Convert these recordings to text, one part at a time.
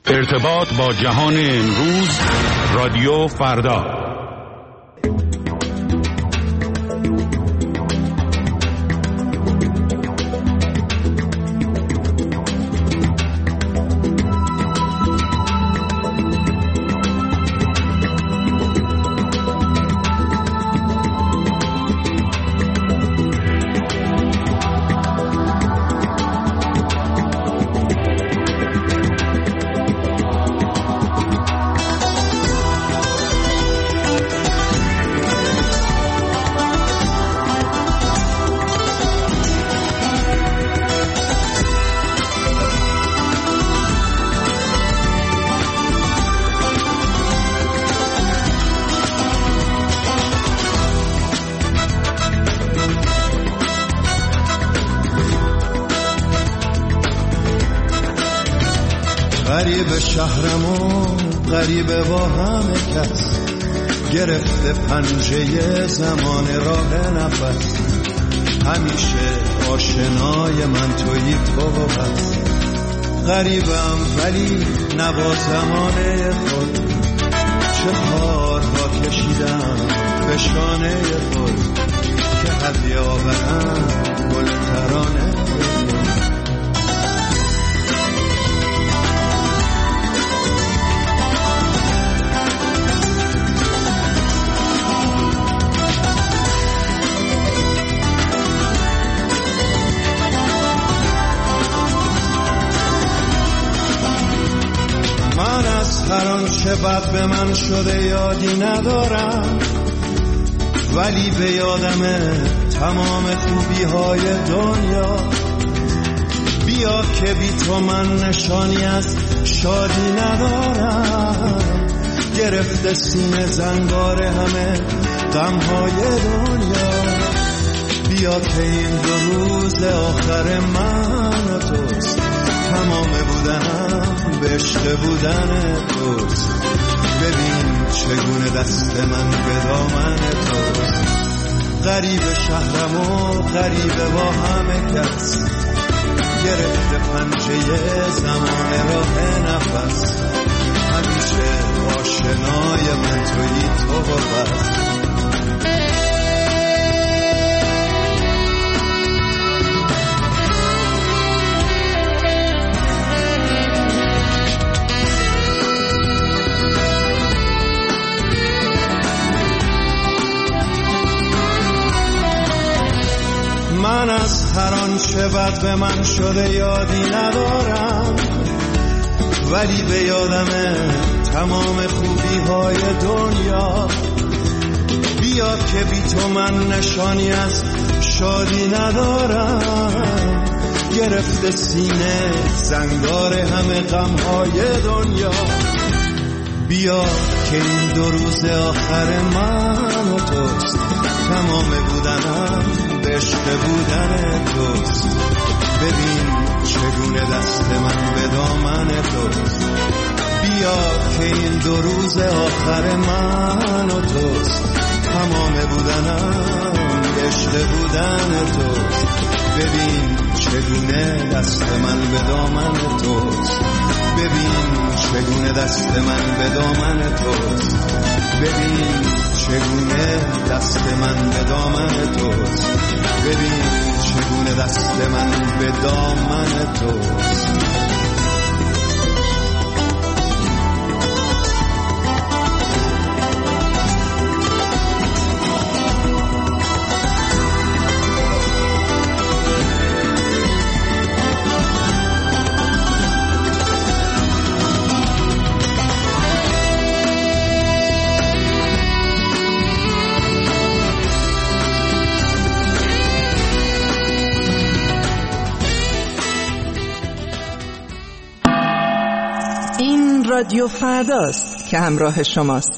ارتباط با جهان امروز، رادیو فردا. غریب شهرمون غریبه با همه کس، گرفته پنجه زمان راه نفس. همیشه آشنای من تویی تو و بس. غریبم ولی نبا زمانه خود، چه کارها کشیدم به شانه خود که هدیه آورم گل ترانه. هر آنچه بد به من شده یادی ندارم، ولی به یادمه تمام خوبی های دنیا. بیا که بی تو من نشانی از شادی ندارم، گرفته سینه زنگار همه غم های دنیا. بیا که این دو روز آخر من و توست، تمام بودنم به عشق بودن توست. ببین چگونه دست من به دامن توست. غریب شهرم و غریب با همه کس، گرفته پنجه زمان راه نفس. همیشه آشنای من تویی تو و بس. من از هر آنچه بد به من شده یادی ندارم، ولی به یادمه تمام خوبی های دنیا. بیا که بی تو من نشانی از شادی ندارم، گرفته سینه زنگار همه غم های دنیا. بیا که این دو روز آخر من و توست، تمام بودنم به عشق بودن توست. ببین چگونه دست من به دامن توست. بیا که این دو روز آخر من و توست، تمام بودنم به عشق بودن توست. ببین چگونه دست من به دامن توست. ببین چگونه دست من به دامن توست. ببین چگونه دست من به دامن توست. ببین چگونه دست من به دامن توست. رادیو فرداست که همراه شماست.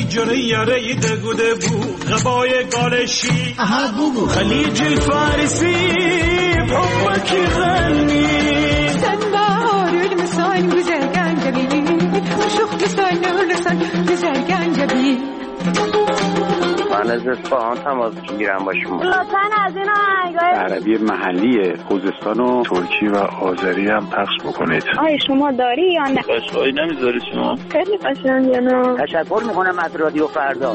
جره یاره دگوده بو غبای گالشی خلیج الفارسی حبکی غنی سنبار المسان گزرگان جبی شخ لسان گزرگان جبی من از اصفهان تماس میگیرم با شما. لطفاً از این آهنگای عربی محلی خوزستان و ترکی و آذری هم پخش بکنید. آیا شما داری یا نه؟ قشقایی نمیذاری شما؟ خیلی قشنگه نه؟ تشکر میکنم از رادیو فردا.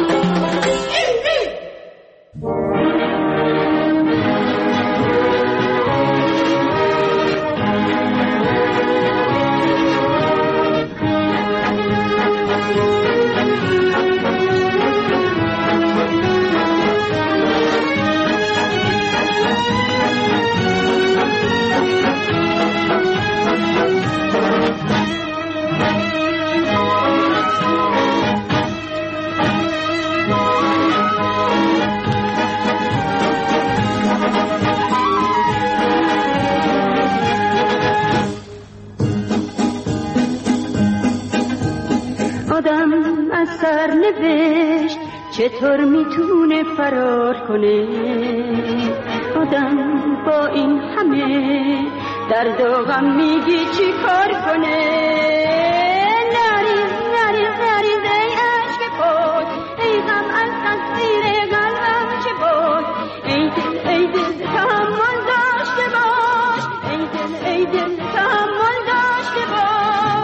سرنوشت چطور میتونه فرار کنه؟ آدم با این همه درد و غم میگی چی کار کنه؟ نریز نریز نریز ای عشق بود، ای غم از تصویر قلبم چه بود؟ ای دل تحمل داشته باش، ای دل تحمل داشته باش.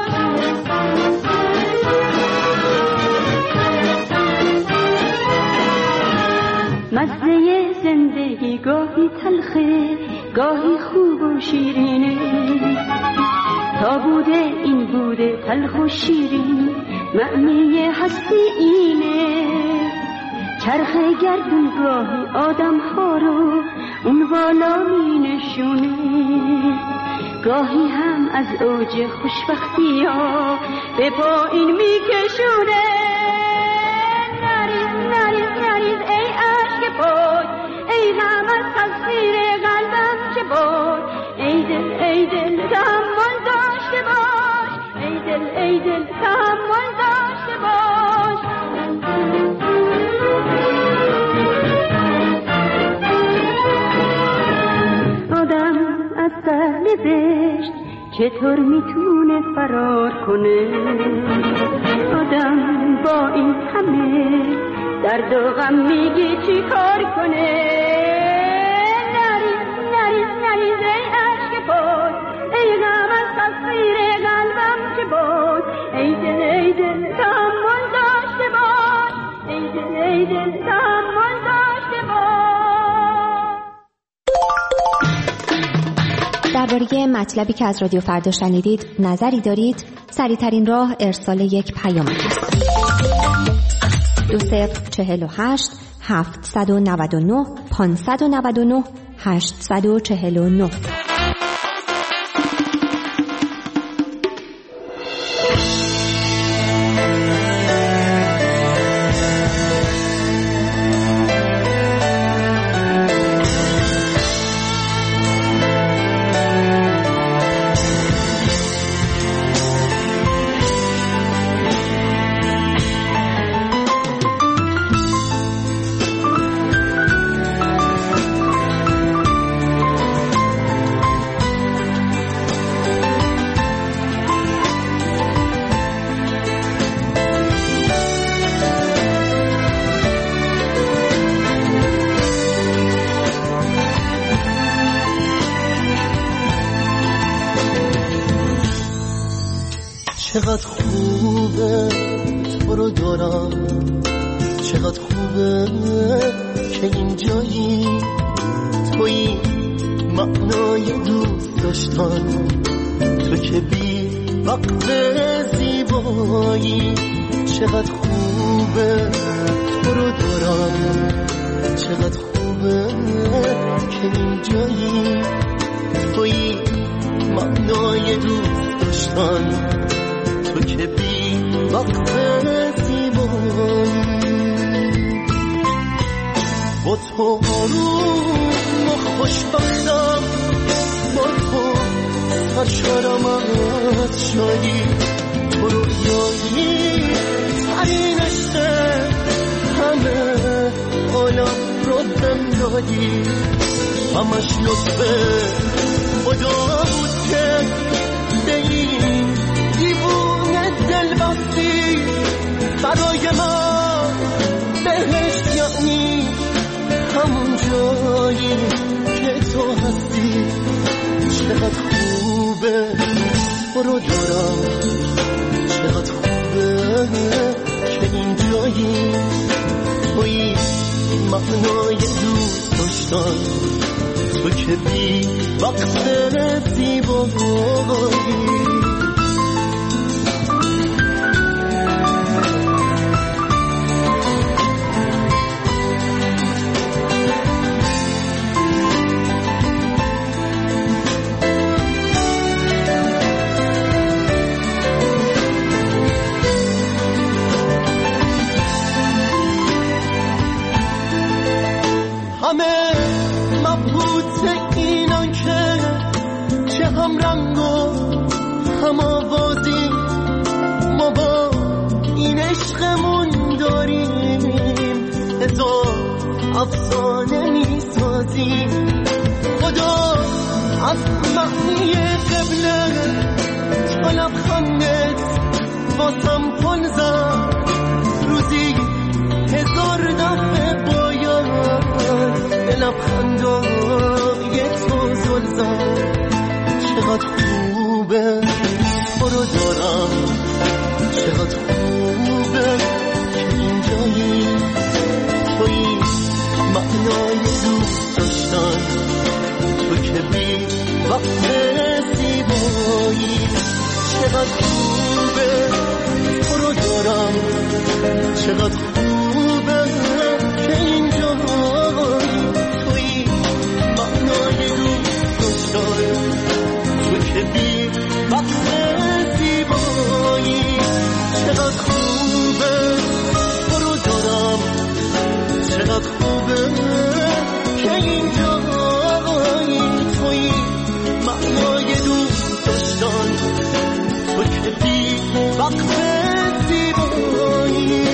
مزه زندگی گاهی تلخه گاهی خوب و شیرینه، تا بوده این بوده تلخ و شیرین، معنی هستی اینه. چرخ گردون گاهی آدم ها رو اون بالا می نشونه، گاهی هم از اوج خوشبختی ها به پایین می کشونه. نریز نریز نریز ای عشق بود، ای غم از تصویر قلبم چه بود؟ ای دل تحمل داشته باش، ای دل تحمل داشته باش. آدم از سرنوشت چطور میتونه فرار کنه؟ آدم با این همه درد و غم میگی چی کار کنه؟ نریز نریز نریز ای عشق بود، ای غم از تصویر قلبم چه بود؟ ای دل تحمل داشته باش، ای دل تحمل داشته باش. درباره مطلبی که از رادیو فردا شنیدید نظری دارید؟ سریع‌ترین راه ارسال یک پیام است. 2048 799 599 849. چقدر خوبه تو رو دارم، چقدر خوبه که اینجایی، توی معنای دوست داشتن، تو که بی وقت زیبایی. چقدر خوبه تو رو دارم، چقدر خوبه که اینجایی، توی معنای دوست داشتن، تو که بی وقت زیبایی. با تو آروم و خوشبختم، با تو سرشارم از شادی، تو رویایی ترین عشق عشق همه عالم رو بهم دادی، همش لطفه خدا بود که به این دیوونه دل بستی. برای من بهشت یعنی همون جایی که تو هستی. چقدر خوبه برو دارم، چقدر خوبه که این جایی توی معنای دوست داشتن، تو که بی وقت زیبایی. همه مبهوت اینان که چه هم رنگ و هم آوازی، ما با این عشقمون داریم هزار افسانه میسازیم. خدا از معنی قبله تا لبخندت واسم پل زد، روزی هزار دفعه باید به لبخندای تو زل زد. چقدر خوبه برو دارم، چقدر خوبه که این جایی توی معنای دوست داشتن، تو که بی وقت زیبایی. چقدر خوبه برو دارم، چقدر خوبه که این جایی توی معنای دوست داشتن، تو که بی وقت زیبایی. چقدر خوبه برو دارم، چقدر خوبه که این جایی توی معنای دوست داشتن، تو که بی وقت زیبایی.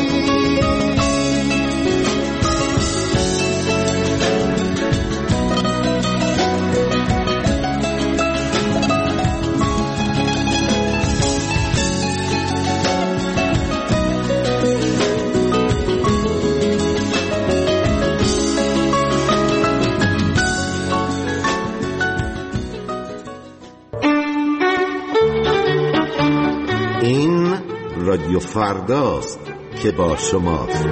این رادیو فرداست که با شماست.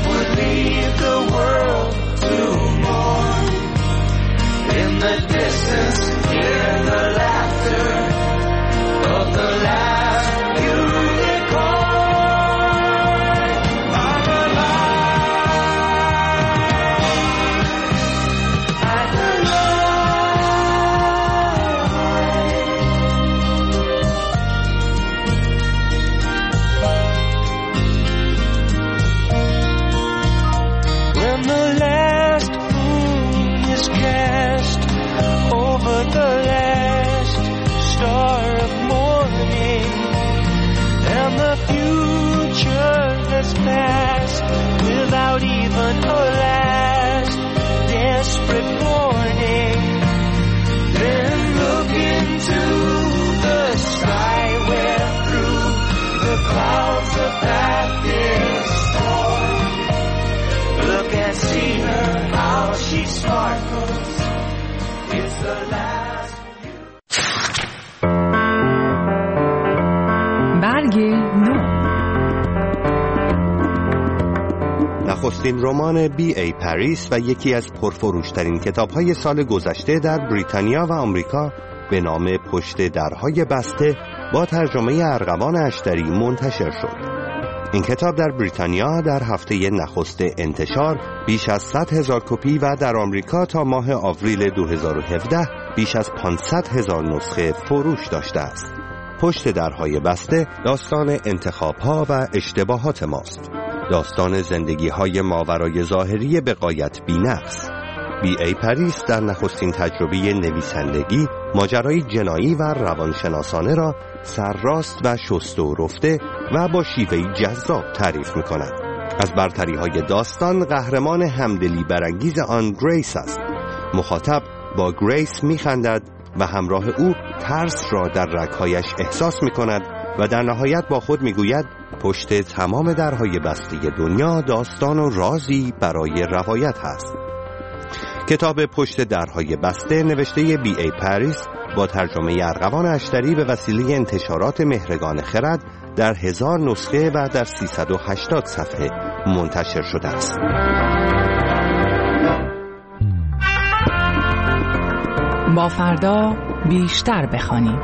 Listen. برگ نو. نخستین رمان B.A. پاریس و یکی از پرفروشترین کتاب‌های سال گذشته در بریتانیا و آمریکا به نام پشت درهای بسته با ترجمه ارغوان اشتری منتشر شد. این کتاب در بریتانیا در هفته نخست انتشار بیش از 100,000 کپی و در آمریکا تا ماه آوریل 2017 بیش از 500,000 نسخه فروش داشته است. پشت درهای بسته داستان انتخاب‌ها و اشتباهات ماست. داستان زندگی‌های ماورای ظاهری به غایت بی‌نقص. B.A. پاریس در نخستین تجربه نویسندگی ماجرای جنایی و روانشناسانه را سرراست و شسته و رفته و با شیوهی جذاب تعریف می‌کند. از برتری‌های داستان قهرمان همدلی برانگیز آن گریس است. مخاطب با گریس می‌خندد و همراه او ترس را در رگ‌هایش احساس می‌کند و در نهایت با خود می‌گوید پشت تمام درهای بسته دنیا داستان و رازی برای روایت هست. کتاب پشت درهای بسته نوشته B.A. پاریس با ترجمه ارغوان اشتری به وسیله انتشارات مهرگان خرد در 1000 نسخه و در 380 صفحه منتشر شده است. با فردا بیشتر بخوانیم.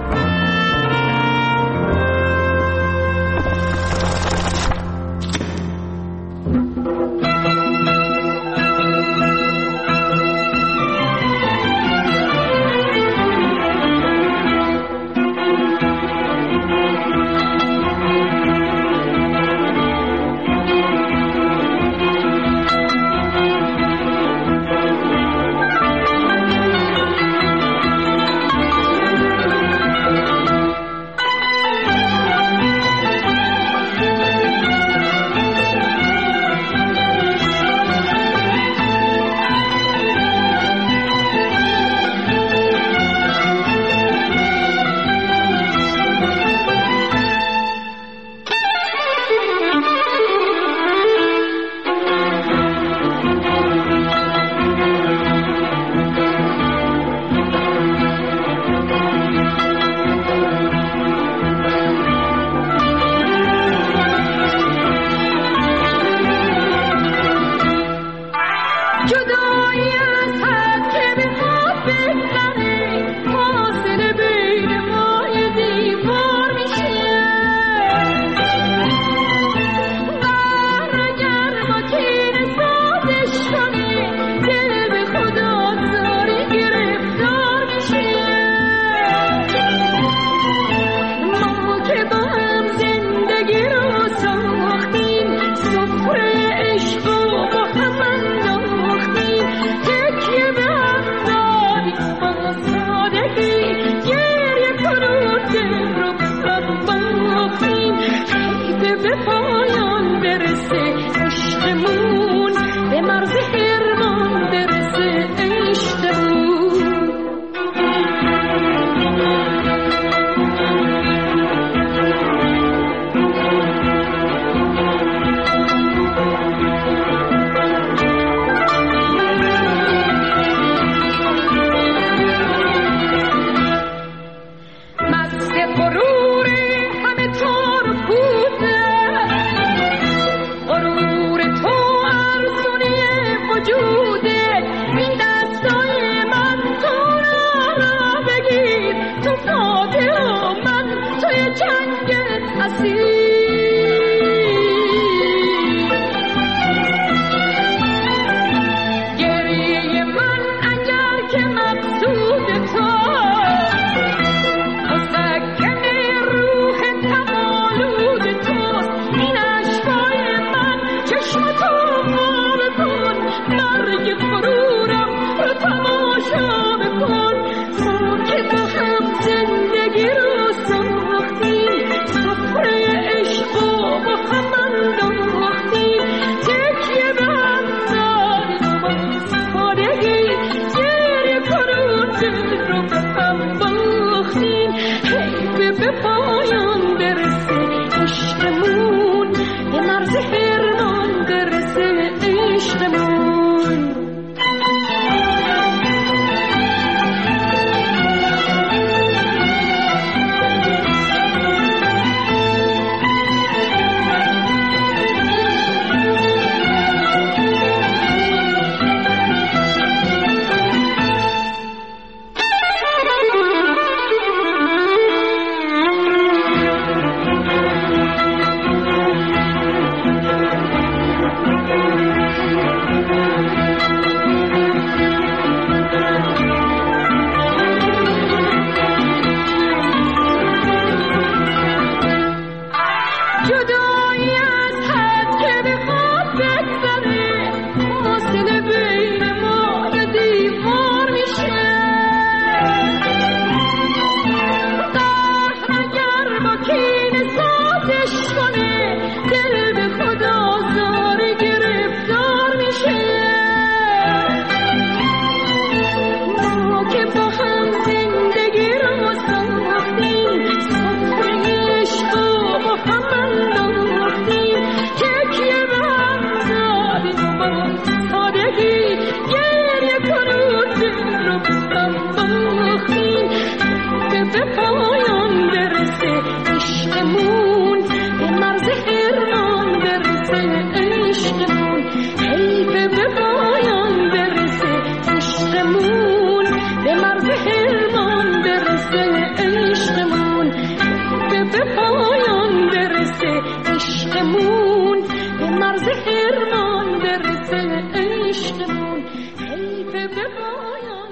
عشقمون به مرز حرمان برسه عشقمون حیف به پایان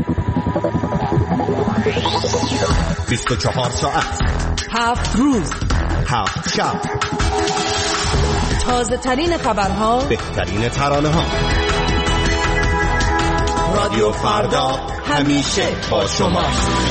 24 ساعت 7 روز 7 شب تازه ترین خبرها، بهترین ترانه ها. رادیو فردا همیشه با شماست.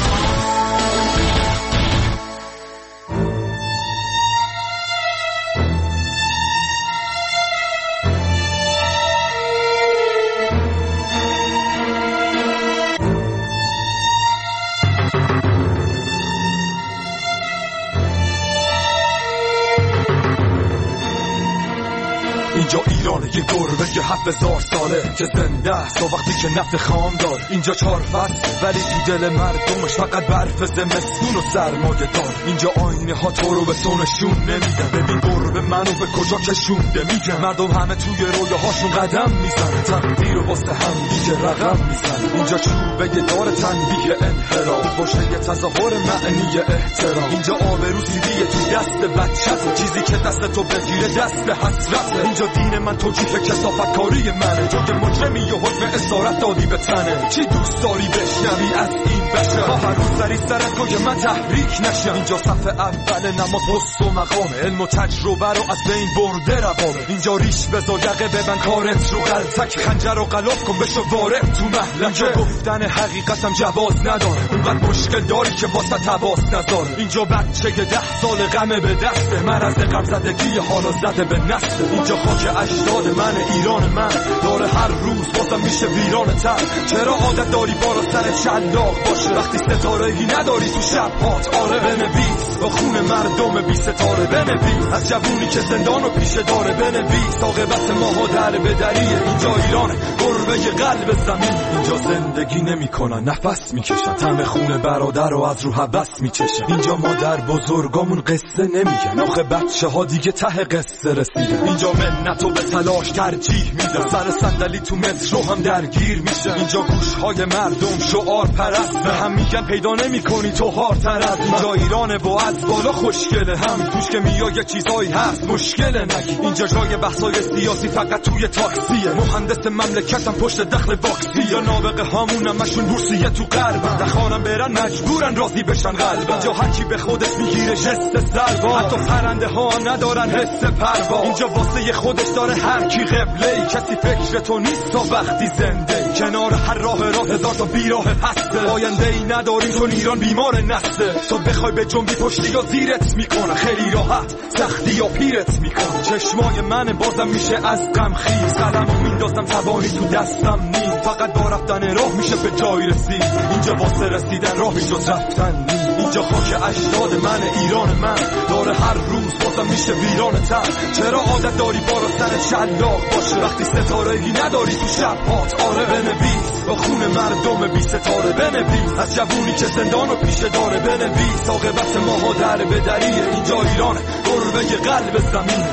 اینجا ایرانه یه گربه که 7000 ساله که زنده است تا وقتی که نفت خام دار. اینجا 4 فصل ولی تو دل مردمش فقط برف زمستون و سرمایه دار. اینجا آینه ها تو رو به سونشون نمیدن. ببین گربه منو به کجا کشونده میگن. مردم همه توی رویاهاشون قدم میزنن. تقدیر و واسه هم دیگه رقم میزنن. اینجا چوبه دار تنبیه انحراف باشه یه تظاهر معنی احترام. اینجا آبرو سیدیه تو دست بچه‌ت چیزی که دست تو بگیره دست حسرته. اینجا دین من توجیه کثافت کاری منه. تو که مجرمی و حکم اسارت دادی به تنه. چی دوست داری بشنوی از این بشر؟ هر روز سری سرت کن که من تحریک نشم. اینجا صف اول نماز حس و مقامه. علم و تجربه رو از بین برده روامه. اینجا ریش بذار یقه ببن کارت رو غلطک خنجر رو غلاف کن بشو وارد تو محلکه. اینجا گفتن حقیقتم جواز نداره. اونقدر مشکل داری که واسه تباس نذاره. اینجا بچه 10 سال غمه به دسته. مرض غم زدگی حالا زده به نسل. اینجا خاک اجداد من ایران من داره هر روز بازم میشه ویران تر. چرا عادت داری بالا سر شلاق باشه وقتی ستاره‌ای نداری تو شب‌هات؟ آره بنویس با خون مردم بی ستاره. بنویس از جوونی که زندان و پیشه داره. بنویس عاقبت ماها در به دریه. اینجا ایرانه گربه قلب زمین. اینجا زندگی نمی‌کنن نفس میکشن. طعم خون برادر رو از رو حبس میچشن. اینجا مادر بزرگامون قصه نمیگن. آخه بچه‌ها دیگه ته قصه رسیدن. اینجا منتو به تلاش ترجیح میدن. سر صندلی تو مترو هم درگیر میشن. اینجا گوشهای مردم شعار پرست به هم میگن پیدا نمی‌کنی تو هارتر از. اینجا ایرانه و از بالا خوشگله. هم توش که میای یه چیزایی هست مشکله نگی. اینجا جای بحثای سیاسی فقط توی تاکسیه. مهندس مملکتم پشت دخل واکسی. یا نابغه هامون همشون بورسیه تو غرب. دخانم برن مجبورن راضی بشن قلب. اینجا هر کی به خودش میگیره جست سربا. حتی پرنده ها ندارن حس پروا. اینجا واسه خودش داره هر کی قبله. کسی فکر تو نیست تا وقتی زنده. کنار هر راه هزار تا بیراه هسته. آینده ای نداریم چون ایران بیمار نسته. تو بخوای به جنبی پشتی یا زیرت میکنه. خیلی راحت سختی یا پیرت میکنه. چشمای من بازم میشه از غم خیز. قلمو میندازم توانی تو دستم نیست. فقط با رفتن راه میشه به جای رسید. اینجا واسه رسیدن راهی جز رفتن نیست. اینجا خاک اجداد من ایران من داره هر روز بازم میشه ویران تر. چرا عادت داری بالا سر شلاق باشه وقتی ستاره‌ای نداری تو شب‌هات؟ آره بنویس با خون مردم بی ستاره. بنویس از جوونی که زندان و پیشه داره. بنویس عاقبت ماها در به دریه. اینجا ایرانه گربه قلب زمین.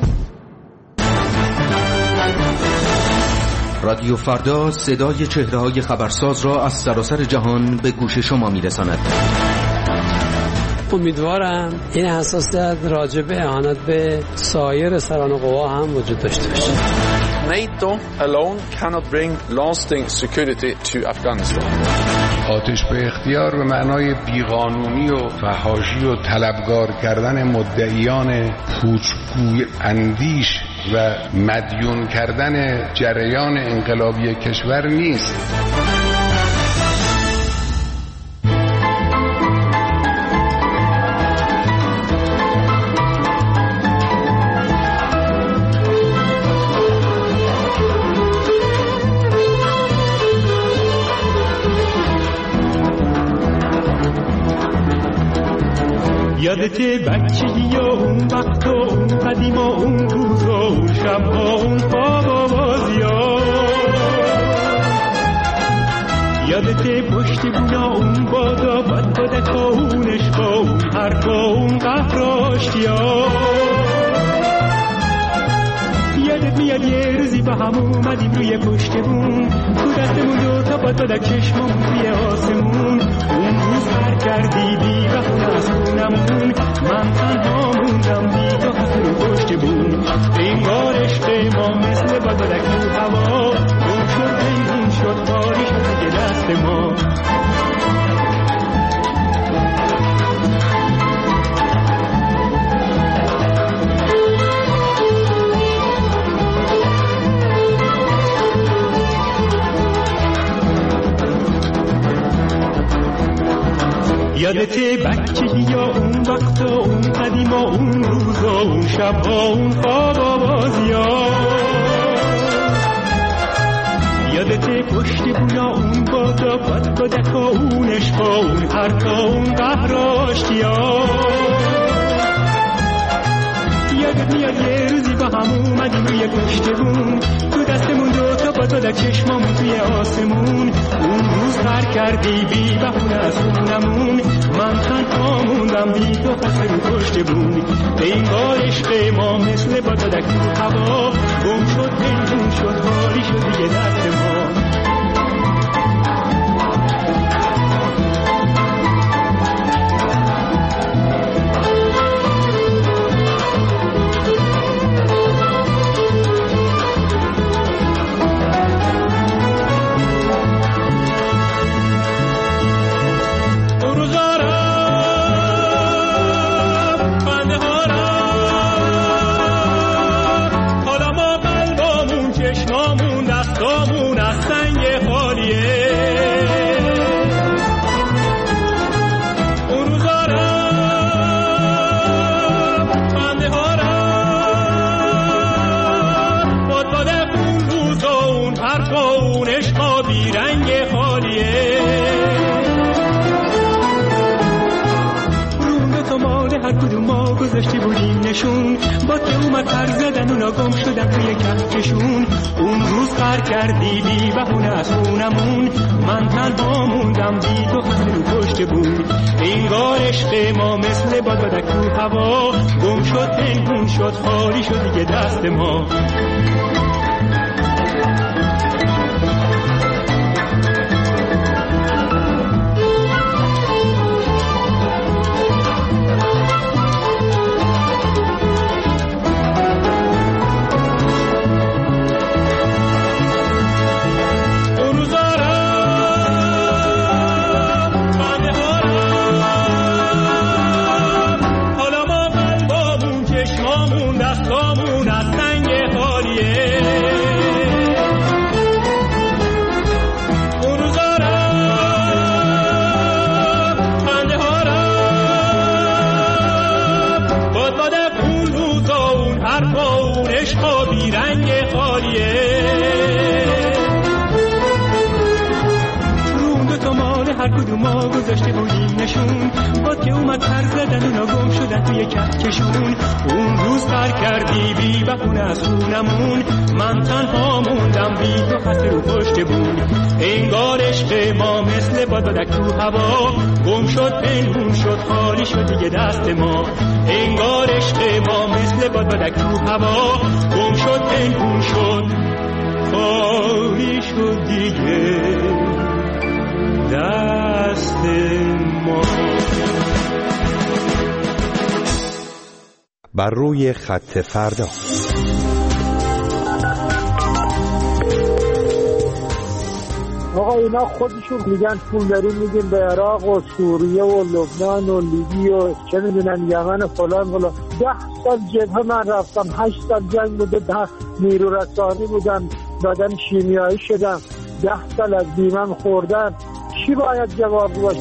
رادیو فردا صدای چهره‌های خبرساز را از سراسر جهان به گوش شما می‌رساند. امیدوارم این حساسیت راجع به اهانت به سایر سران قوا هم وجود داشته باشه. NATO alone cannot bring lasting security to Afghanistan. آتش به اختیار به معنای بیقانونی و فحاشی و طلبگار کردن مدعیان پوچگوی اندیش و مدیون کردن جریان انقلابی کشور نیست. یادته بچگی و اون وقت و اون قدیم و اون روز و اون شب و اون خواب و بازی ها. یادته پشت بونا اون بادا بد بدک و اون عشق و اون حرف و اون قهر و آشتی ها. یادت میاد یه روزی با هم اومدیم روی پشت بوم، تو دستمون دوتا بادبادک چشممون توی آسمون. اون روز هر کردی بی بهونه از خونمون، من تنها موندم بی تو هست رو پشت بوم. انگار عشق ما مثل بادبادک تو هوا، گم شد پنهون شد خالی شد دیگه دست ما. یادته بچگی یا اون وقتا، اون قدیما، اون روزا، اون شبها، اون خواب آوازیا؟ یادته پشت بونا اون بادا، بادبادکا، اون عشقا، اون حرفا، اون قهراشتیا؟ یادت میاد یه روزی با هم اومدیم روی پشت بوم، تو دستمون دوتا بادبادک چشمامون توی آسمون. اون روز پر کردی بی بهونه از خونمون، من تنها موندم بی تو خسته رو پشت بوم. انگار عشق ما مثل بادبادک تو هوا، گم شد پنهون شد خالی شد دیگه دست ما. گذاشتی بودیم نشون، با که اومد پر زدن اونا گم شدن توی کهکشون. اون روز پر کردی بی بهونه از خونمون، من تنها موندم بی تو خسته رو پشت بوم. انگار عشق ما مثل بادبادک تو هوا، گم شد پنهون شد خالی شد دیگه دست ما. ما گذاشته بودیم نشون، با که اومد پر زدن اونا گم شدن توی کهکشون. اون روز پر کردی بی بهونه از خونمون، من تنها موندم بی تو خسته رو پشت بوم. انگار عشق ما مثل بادبادک تو هوا، گم شد پنهون شد خالی شد دیگه دست ما. انگار عشق ما مثل بادبادک تو هوا، گم شد پنهون شد خالی شد دیگه دست ما. بر روی خط فردا. آقا اینا خودشون میگن پول داریم میدیم به عراق و سوریه و لبنان و لیبی و چه میدونن یمن و فلان. 10 سال جبهه من رفتم، 8 سال جنگ بوده، 10 نیرو رسانی بودن، بدن شیمیایی شدم، 10 سال از بیمم خوردن. چی باید جواب باشه؟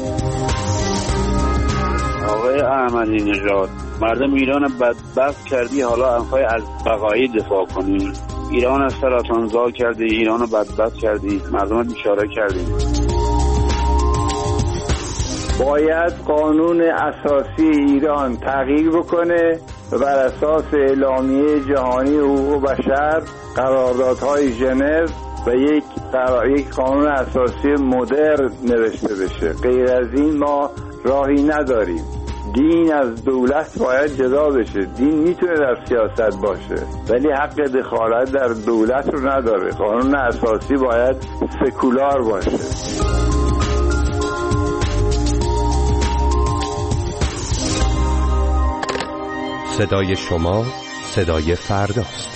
آقای احمدی نژاد، مردم ایران بدبخت کردی، حالا میخوای از بقایی دفاع کنی؟ ایران از سرطانزا کردی، ایران رو بدبخت کردی، مردم رو بیچاره کردی. باید قانون اساسی ایران تغییر بکنه و بر اساس اعلامیه جهانی حقوق بشر، قراردادهای ژنو و یک قانون اساسی مدرن نوشته بشه. غیر از این ما راهی نداریم. دین از دولت باید جدا بشه. دین میتونه در سیاست باشه ولی حق دخالت در دولت رو نداره. قانون اساسی باید سکولار باشه. صدای شما صدای فرداست.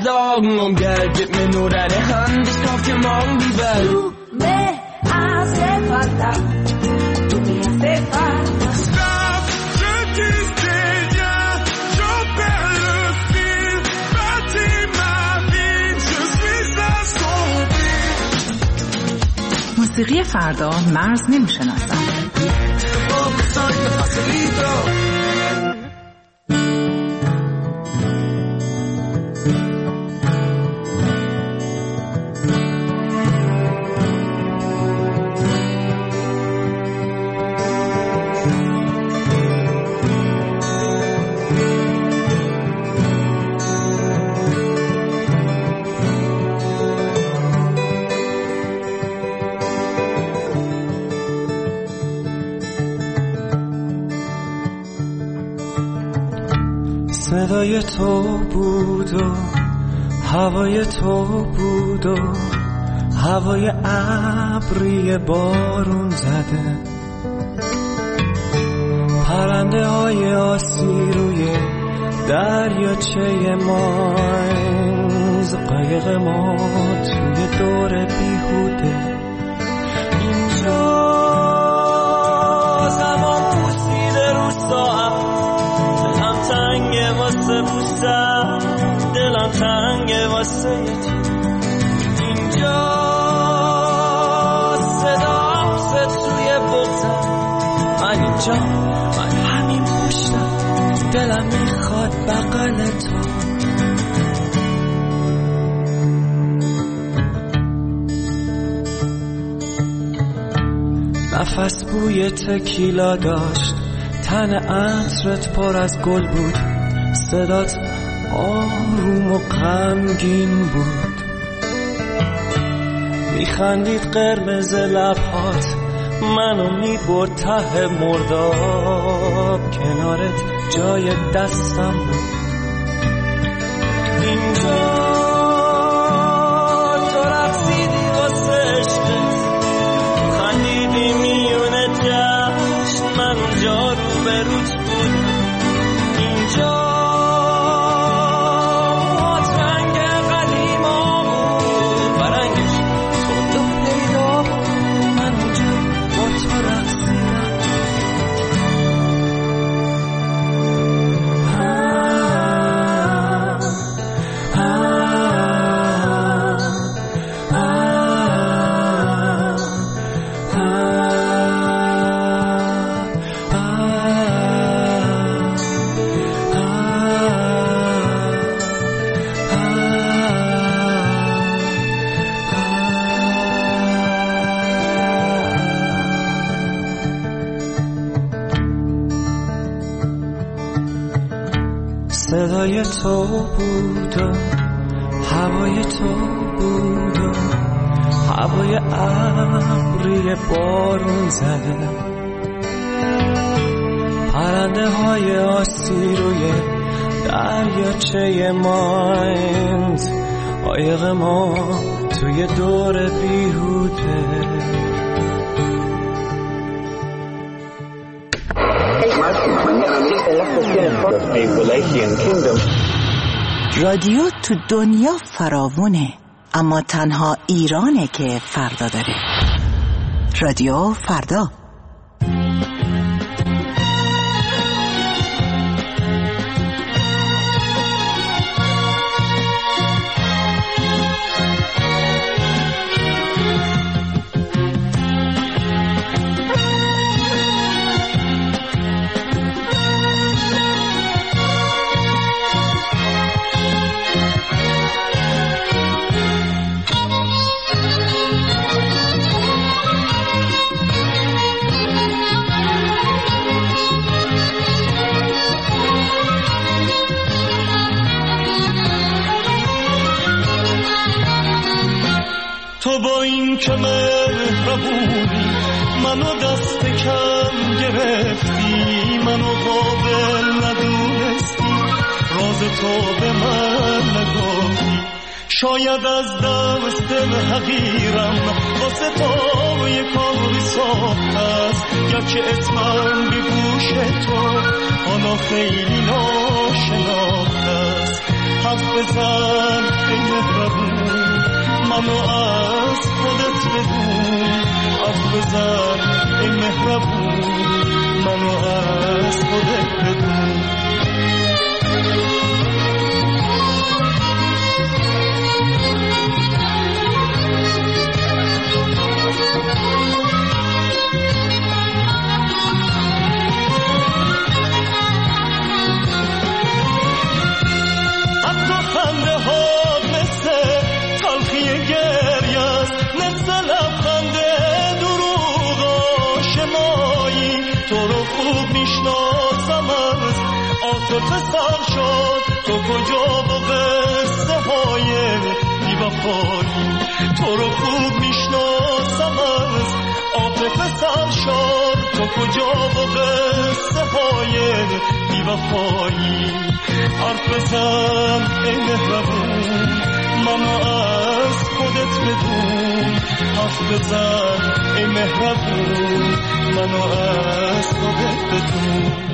Sorgen und Geld, gib mir nur deine Hand, ich kauf dir morgen die Welt. Tu me hace falta, tu me hace falta. Stop, je disais rien, j'en perds le fil, bâtis ma vie, je suis assombri. موسیقی فردا مرز نمی‌شناسد. صدای تو بود و هوای تو بود و هوای ابری بارون زده، پرنده های آسی روی دریاچه ماینز، قایق ما توی دور بیهوده. اینجا زمان پوسیده رو ساعت، تنگ واسه بوسم، دلم تنگ واسه اینجا صدا توی بغزم، من اینجا، من همین پشتم، دلم میخواد بغل تو. نفس بوی تکیلا داشت، تن عطرت پر از گل بود، صدات آروم و غمگین بود، میخندید قرمز لبهات، منو میبرد ته مرداب، کنارت جای دستم بود. اینجا تو رقصیدی واسه عشقت، خندیدی میونه جشن، من اونجا رو به روت بود. اینجا موهات رنگ قدیما بود و رنگش تو پیدا بود، من اونجا با تو رقصیدم. صدای تو بود و هوای تو بود و هوای ابری بارون زده، پرنده های آسی روی دریاچه ماینز، قایق ما توی دور بیهوده. رادیو تو دنیا فراوونه، اما تنها ایرانه که فردا داره. رادیو فردا. تو با این که مهربونی منو دست کم گرفتی، منو قابل ندونستی، راز تو به من نگفتی، شاید از دست حقیرم واسه تو یک کاری ساخت است، یا که اسمم بی گوش تو حالا خیلی ناشناخت است. حرف بزن منو از خودت بدون، عفو بزن ای مهربون، منو از خودت بدون. عاطفه شد تو کجا با قصه های بی‌وفایی، تو رو خوب میشناسم از عاطفه سر شد تو کجا با قصه های بی‌وفایی. حرف بزن ای مهربون، منو از خودت بدون، حرف بزن ای مهربون، منو از خودت بدون.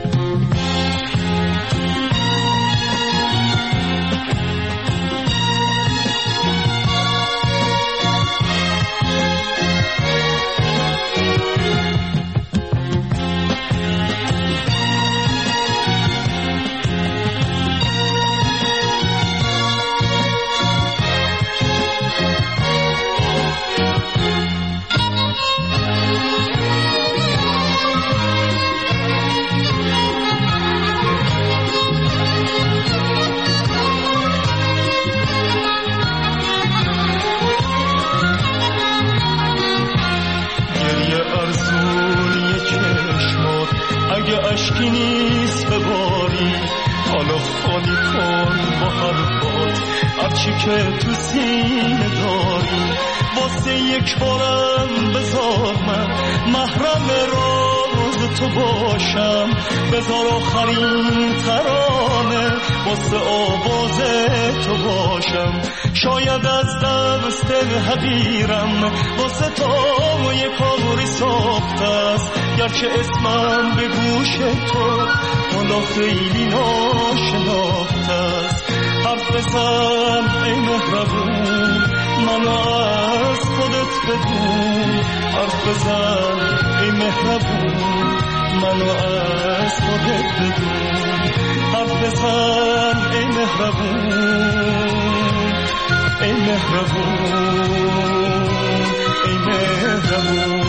اشکی نیست بباری، حالا خالی کن با حرفات هرچی که تو سینه داری. واسه یک بارم بذار من محرم راز تو باشم، بذار آخرین ترانه واسه آواز تو باشم. شاید از دست حقیرم واسه تو یک کاری ساخته است، گرچه اسمم به گوش تو حالا خیلی ناشناخته است. حرف بزن ای مهربون، منو از خودت بدون، حرف بزن ای مهربون، منو از خودت بدون. حرف بزن ای مهربون، ای مهربون، ای مهربون.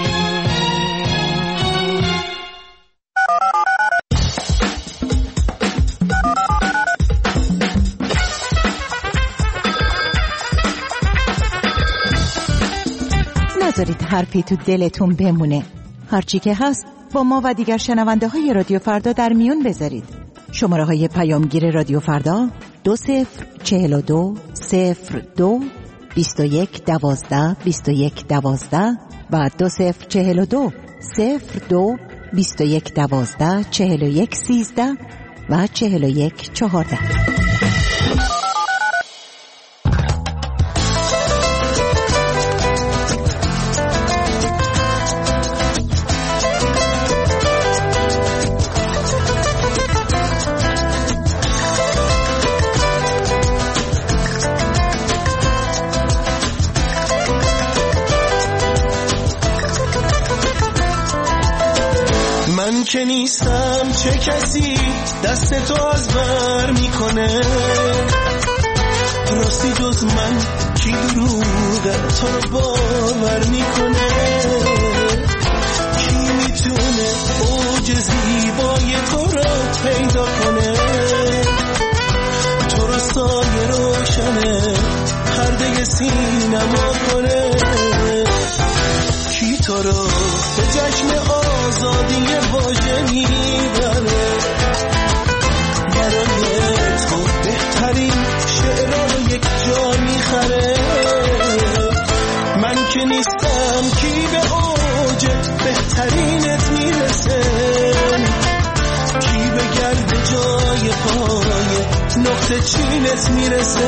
نذارید حرفی تو دلتون بمونه. هرچی که هست با ما و دیگر شنونده های رادیو فردا در میون بذارید. شماره های پیامگیر رادیو فردا 2042 02 21 12 21 12 و 2042 02 21 12 41 13 و 41 14. من که نیستم چه کسی دست تو از بر میکنه، راستی جز من کی دروغ تو رو باور میکنه؟ کی میتونه اوج زیبای تو رو پیدا کنه؟ تو رو سایه روشنه پرده سینما کنه؟ کی تو رو به جشن آزادی واژه میبره؟ برای تو بهترین شعرها رو یک جا میخره. من که نیستم کی به اوج بهترینت میرسه؟ کی به گرد جای پای نقطه چینت میرسه؟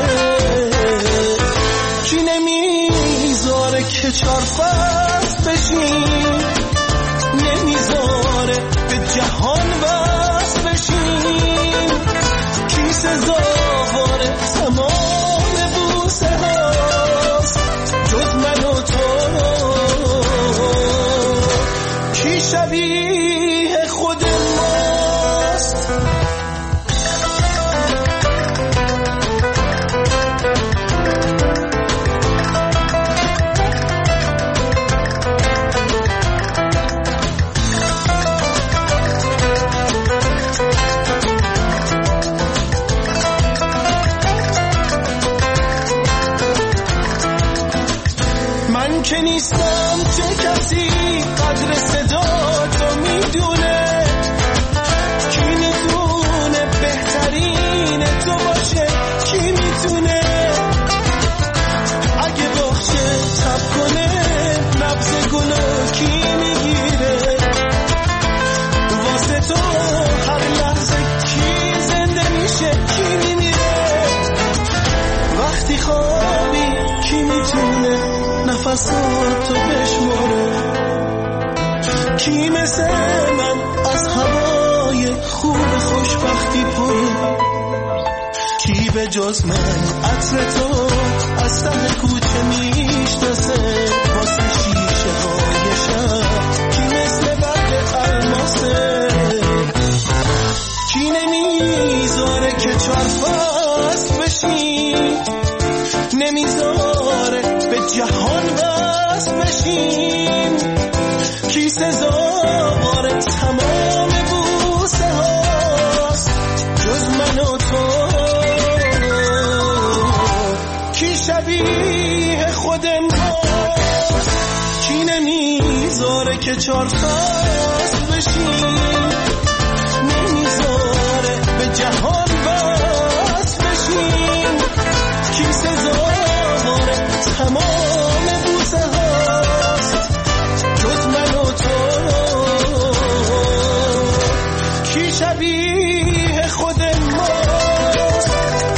کی نمیذاره که چار فصل بشین، نمیذاره به جهان وصل بشین؟ کی سزاوار تمام بوسه ها؟ که نیستم چه کسی قدر صدا تو میدونه، کی میتونه بهترین تو باشه، کی میتونه اگه باشه تب کنه نبض گلو کی میگیره، واسه تو هر لحظه کی زنده میشه کی میمیره، وقتی خوابی کی میتونه نفساتو بشماره، کی مثل من از هوای خوب خوشبختی پره، کی به جز من عطر تو از ته کوچه میشناسه، واسه شیشه های شب کی مثل برق الماسه، کی نمیذاره که چهار فصل بشیم، نمیذاره به جهان بس بشیم، کی سزاوار تمام بوسه هاست جز من و تو، کی شبیه خود ماست، کی نمیذاره که چهار فصل بشیم، نمیذاره به جهان بس بشیم، کی سزاوار تمام بوسه هاست جز من و تو، کی شبیه خود ماست.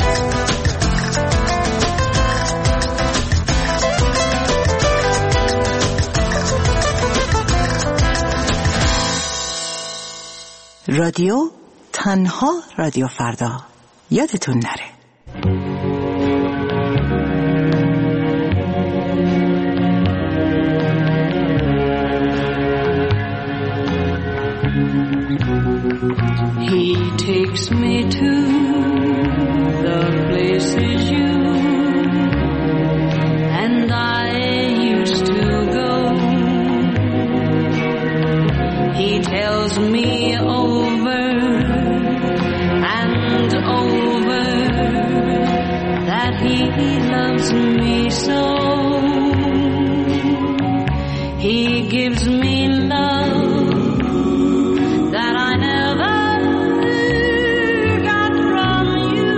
رادیو تنها رادیو فردا، یادتون نره. He takes me to the places you and I used to go. He tells me over and over that he loves me so. He gives me love that I never got from you.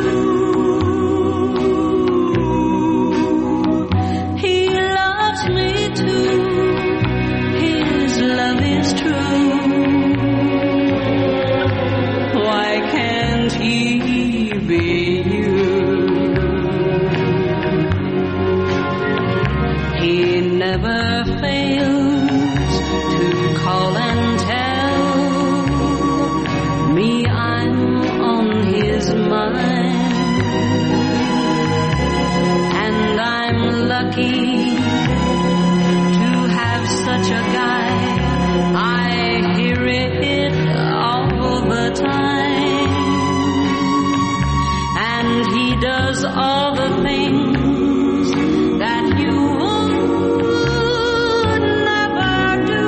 He loves me too. His love is true. Why can't he be you? He never fails to call and tell me I'm on his mind, and I'm lucky to have such a guy. I hear it all the time, and he does all the things that you would never do.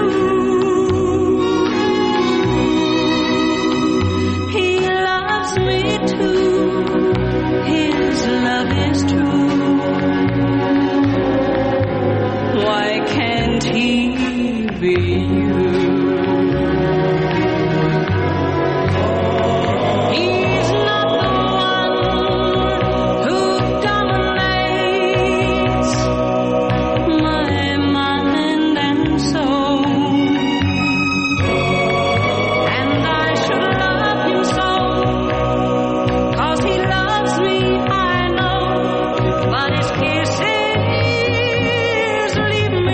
He loves me too. His love is true. Why can't he be you? He's not the one who dominates my mind and soul, and I should love him so, 'cause he loves me, I know, but his kisses leave me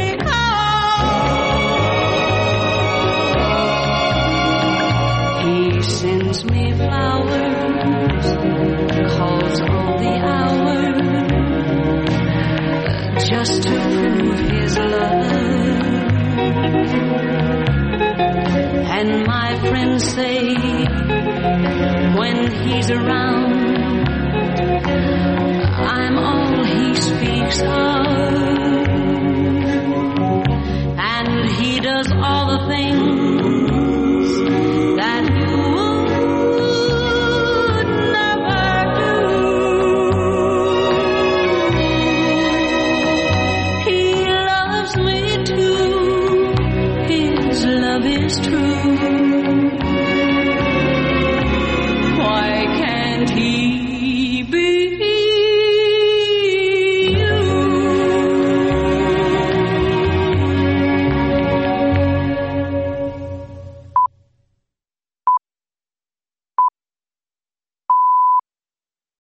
cold. He sends me flowers, calls all the hours, just to prove his love. And my friends say when he's around